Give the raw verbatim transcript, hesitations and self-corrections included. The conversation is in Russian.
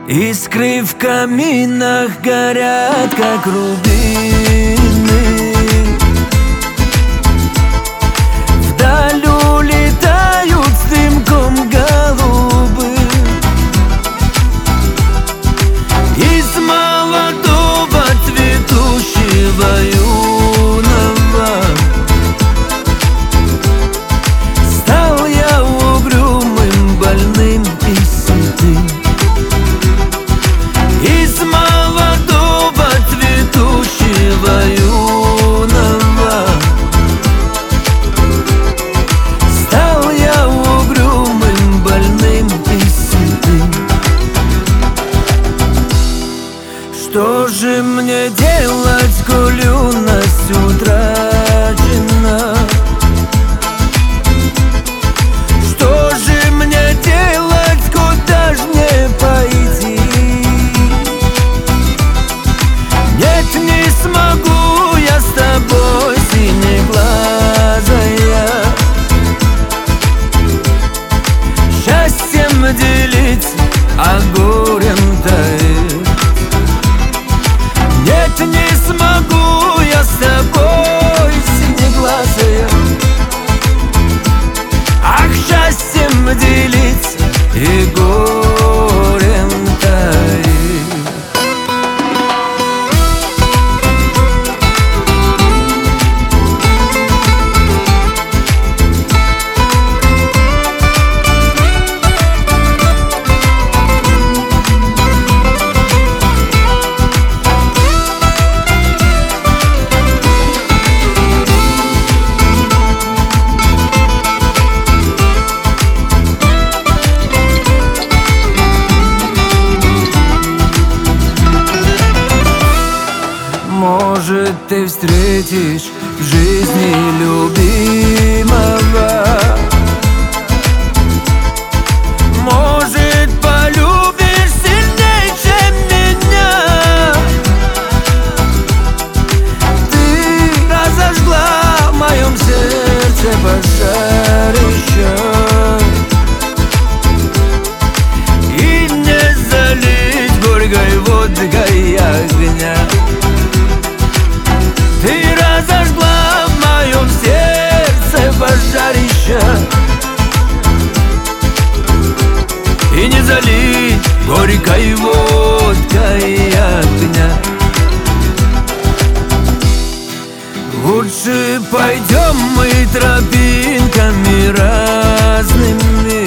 Искры в каминах горят, как рубины. Вдаль улетают с дымком голубы. Из молодого цветущего юного стал я угрюмым, больным и седым. Из молодого цветущего юного стал я угрюмым, больным и седым. Что же мне делать, коль юность утрачена? Что же мне делать, куда ж мне пойти? Нет, не смогу я с тобой, синеглазая, счастьем делить, а горем таить. Нет, не смогу я с тобой, синеглазая, ах, счастьем делить и горем таить. Может, ты встретишь в жизни любимого, может, полюбишь сильней, чем меня. Ты разожгла в моем сердце пожарище, и не залить горькой водкой огня. Ты разожгла в моем сердце пожарище, и не залить горькой водкой огня. Лучше пойдем мы тропинками разными,